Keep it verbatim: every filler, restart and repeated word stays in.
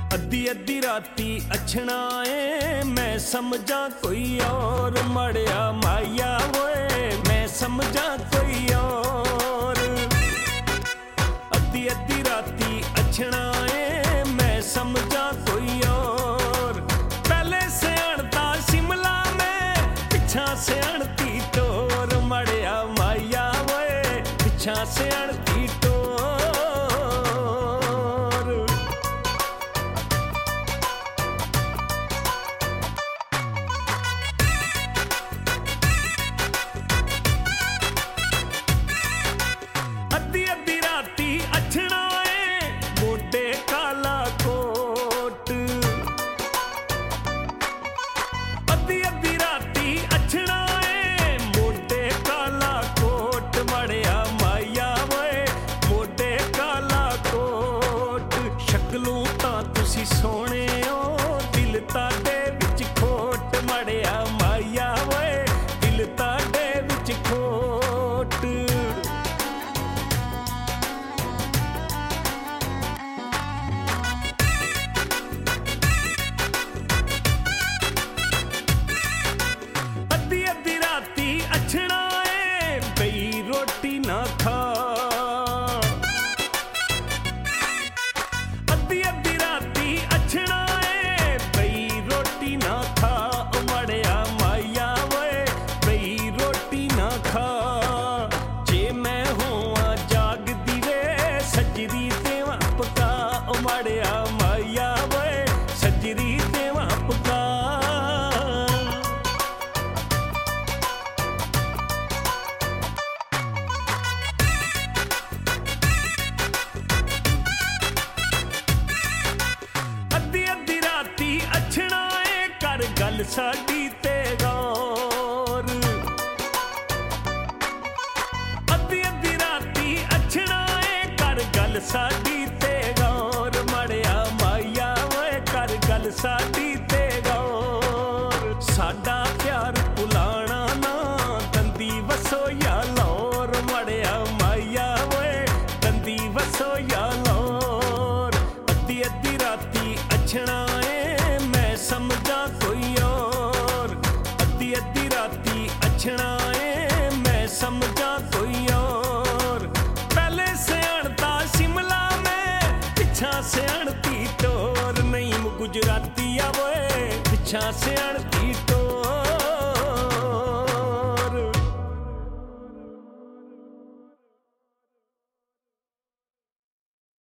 अद्धी अद्धी राती अच्छनाए मैं समझा कोई और मड़िया माया होए मैं समझा कोई और। अद्धी अद्धी राती अच्छनाए मैं समझा कोई और। पहले से अड़ता शिमला में पिछा से अड़ती टोर मड़िया माया होए पिछा से अड़ती टोर। सोने ओ दिल ताडे विच खोट मड़िया माया वे दिल ताडे विच खोट। अद्धी अद्धी राती अच्छनाए बई रोटी ना खा। मड़िया माया वे सजरी देवा पका। अद्धी अद्धी राती अच्छनाए कर गल साडी ते गौर। अद्धी अद्धी राती अच्छनाए कर गल साडी ते गौर मड़िया माया वे कर गल साडी ते गौर। साडा प्यार भुलाना ना दंदी वसो या लौर मड़िया माया वे दंदी वसो या लौर। अद्धी अद्धी राती अच्छनाए मैं समझा कोई और। अद्धी अद्धी राती अच्छनाए मैं समझा कोई और। पहले से अड़ता शिमला में पिछा से अड़ती टोर नहीं गुजराती आवे पिछा से अड़ती टोर।